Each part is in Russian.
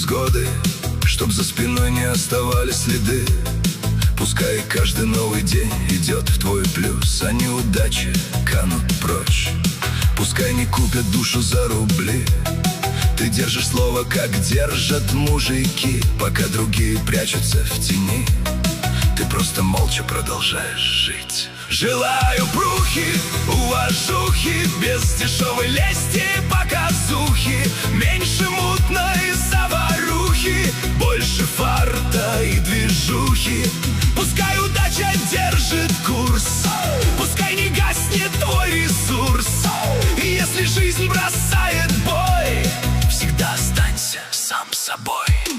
невзгоды, чтоб за спиной не оставались следы. Пускай каждый новый день идет в твой плюс, а неудачи канут прочь. Пускай не купят душу за рубли, ты держишь слово, как держат мужики. Пока другие прячутся в тени, ты просто молча продолжаешь жить. Желаю брухи, уважухи, без дешевой лести, показухи, меньше мутной заварухи, больше фарта и движухи. Пускай удача держит курс, пускай не гаснет твой ресурс. И если жизнь бросает бой, всегда останься сам собой.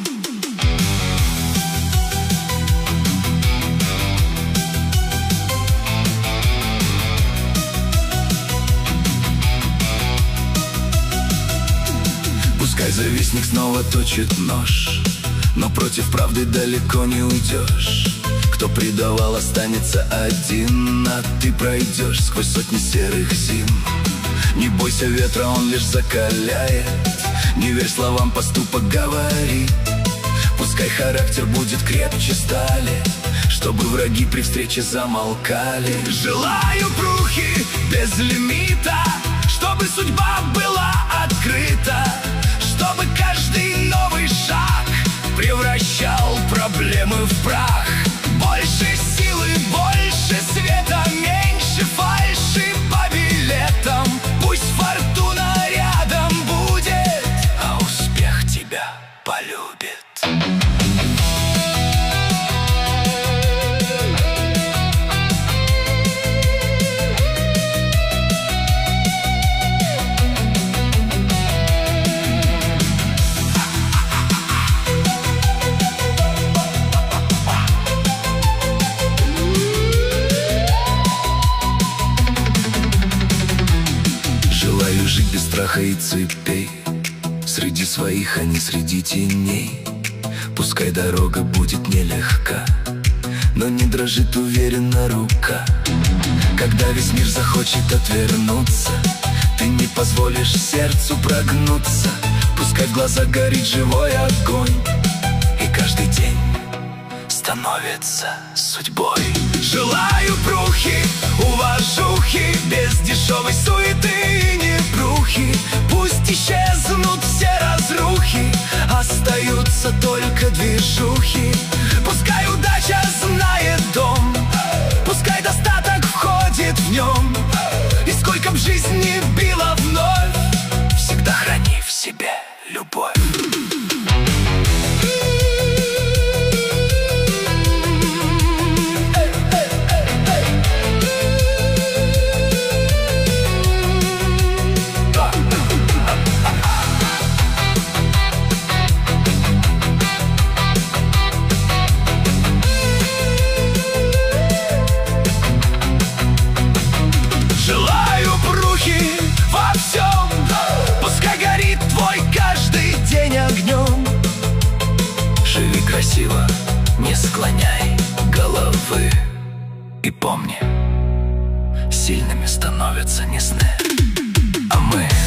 Пускай завистник снова точит нож, но против правды далеко не уйдешь. Кто предавал, останется один, а ты пройдешь сквозь сотни серых зим. Не бойся ветра, он лишь закаляет, не верь словам, поступок говорит. Пускай характер будет крепче стали, чтобы враги при встрече замолкали. Желаю брухи без лимита, чтобы судьба была открыта, чтобы каждый новый шаг превращал проблемы в прах. Больше силы, больше света, меньше фальши по билетам. Пусть фортуна рядом будет, а успех тебя полюбит. Жить без страха и цепей, среди своих, а не среди теней. Пускай дорога будет нелегка, но не дрожит уверенно рука. Когда весь мир захочет отвернуться, ты не позволишь сердцу прогнуться. Пускай в глазах горит живой огонь, и каждый день становится судьбой. Желаю брухи, уважухи, без дешевой суеты и непрухи. Пусть исчезнут все разрухи, остаются только движухи. Пускай удача знает дом, пускай достаток входит в нем. И сколько б жизнь не била вновь, всегда храни в себе любовь. Желаю брухи во всем, пускай горит твой каждый день огнем. Живи красиво, не склоняй головы. И помни, сильными становятся не сны, а мы.